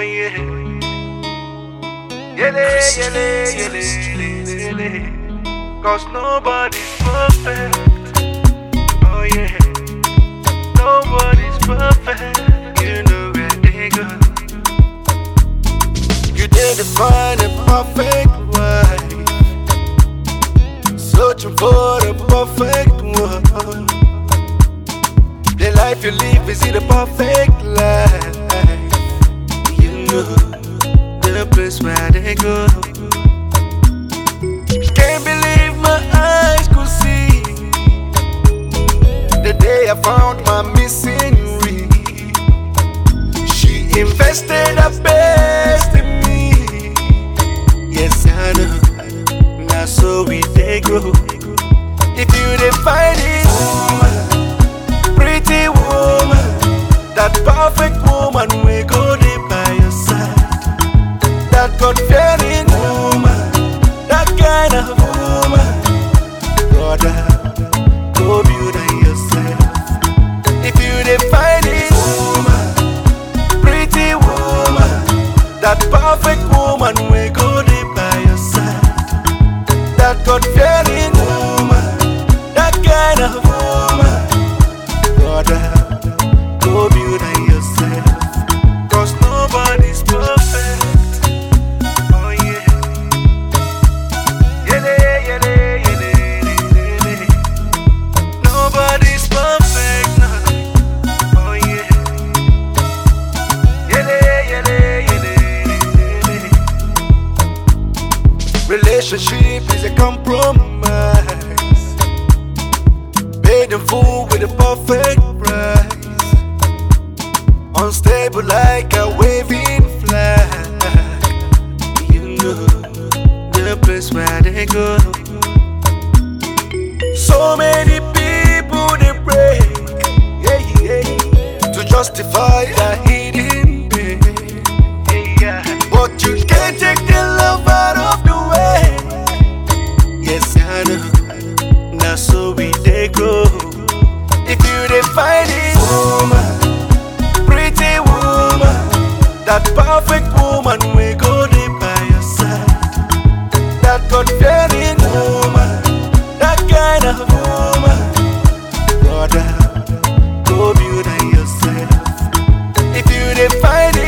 yeah. Yele, yele, yele, yele, yele. Cause nobody's perfect. Oh yeah. Nobody's perfect. You know where they go. You didn't find a perfect wife, searching for the perfect one. The life you live, is it a perfect life? You know the place where they go. Can't believe my eyes could see the day I found my missing ring. She invested her best in me. Yes, I know. Now so we they grow. If you didn't find it, woman, pretty woman, that perfect woman, we go there by your side. That God-fearing woman, that kind of woman, brother, go build on yourself. If you didn't find it, woman, pretty woman, that perfect woman, we go there by your side. That God-fearing woman, that kind of woman, brother, go build on yourself. Cause nobody's perfect. Oh yeah. Yele, yele, yele, yele. Nobody's perfect now. Oh yeah. Yele, yele, yele, yele. Relationship is a compromise, paid in full with a perfect price. Unstable like a waving flag. You know the place where they go. So many people they break, yeah, yeah, to justify their hidden pain. Yeah, but you can't take the love out of the way. Yes, I know. Now so we they go. If you didn't find it, woman, pretty woman, that perfect woman, we go there by your side. That God-fearing woman, that kind of woman, brother, go build on yourself. If you didn't find it,